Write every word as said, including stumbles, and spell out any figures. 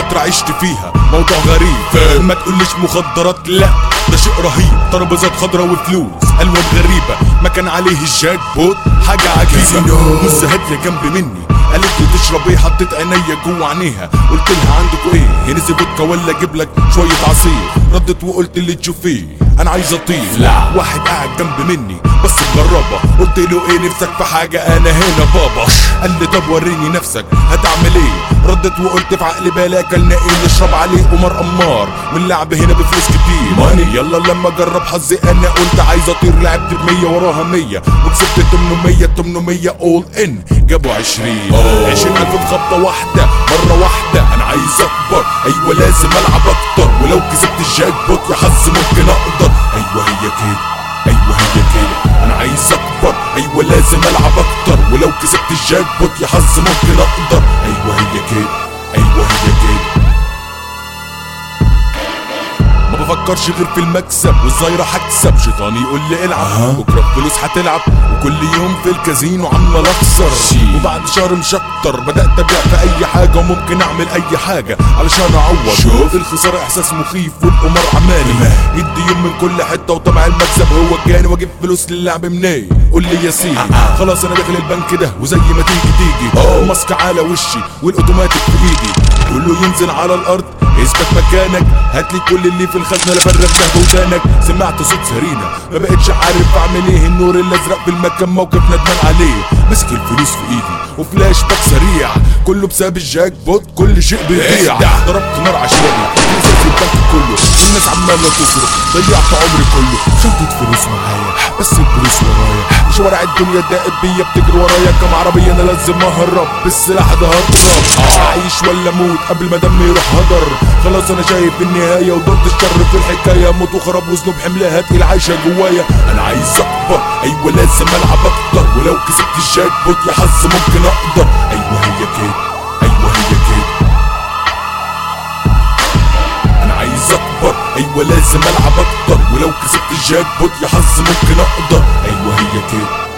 فترة عشت فيها موضوع غريب فاهم. ما تقوليش مخدرات لا ده شيء رهيب، ترابيزات خضرا وفلوس الوان غريبة ما كان عليه الجاك بوت حاجة عجيبة. مش هادية جنب مني قالت لي تشرب ايه، حطيت عينيا جوه عينيها قلت لها عندكوا ايه، هنسي فودكا ولا اجيب لك شويه عصير؟ ردت وقلت اللي تشوفيه انا عايز اطير. واحد قاعد جنب مني بس مجربه، قلت له ايه نفسك في حاجه انا هنا بابا. قال لي طب وريني نفسك هتعمل ايه؟ ردت وقلت في عقلي بالي اكلنا ايه نشرب عليه قمر قمار واللعب هنا بفلوس كتير ماني. يلا لما اجرب حظي انا قلت عايز اطير، لعبت بمية وراها مية وكسبت تمنمية تمنمية اول ان جابوا عشرين عشرين الف في خبطة واحدة مرة واحدة. انا عايز اكبر ايوه لازم العب اكتر، ولو كسبت الجاك بوت يا حظ ممكن اقدر. ايوه هي كده ايوه هي كده انا عايز اكبر ايوه لازم العب اكتر، ولو كسبت الجاك بوت يا حظ ممكن اقدر. ايوه هي كده ايوه هي كده ما بفكرش غير في المكسب وازاي راح اكسب. شيطاني يقول لي العب بكره فلوس هتلعب، وكل يوم في الكازينو عمال اخسر. وبعد شهر مش اكتر بدات ابيع في اي حاجه وممكن اعمل اي حاجه علشان اعوض. شوف الخساره احساس مخيف والقمار عمالي يدي يوم من كل حته، وطمع المكسب هو الجاني واجيب فلوس للعب منين؟ قول لي يا سيدي خلاص انا داخل البنك ده وزي ما تيجي تيجي الماسك على وشي والاوتوماتيك في ايدي كله ينزل على الارض اثبت مكانك، هاتلي كل اللي في الخزنه لا فرغ ده ودانك. سمعت صوت سرينا ما بقتش عارف اعمل ايه، النور الازرق في المكان موقف ندمان عليه. مسك الفلوس في ايدي وفلاش باك سريع كله بسبب الجاك بوت كل شيء بيضيع. ضربت نار عشوائي نزلت في البنك كله والناس عماله تصرف، ضيعت عمري كله. شنطة فلوس معايا بس الفلوس ورايا، شوارع الدنيا داقت بيا بتجري ورايا كام عربيه انا لازم اهرب بالسلاح ده هضرب. اعيش ولا اموت قبل ما دمي يروح هدر، خلاص انا شايف النهايه وضد الشر في الحكايه. موت وخراب وذنوب حملها تقيل عايشه جوايا. انا عايز اكبر ايوه لازم العب اكتر، ولو كسبت الجاك بوت يا حظ ممكن اقدر. ايوه هي كده ايوه هي كده انا عايز اكبر ايوه لازم العب اكتر، ولو كسبت الجاك بوت يا حظ ممكن اقدر. ايوه هي كده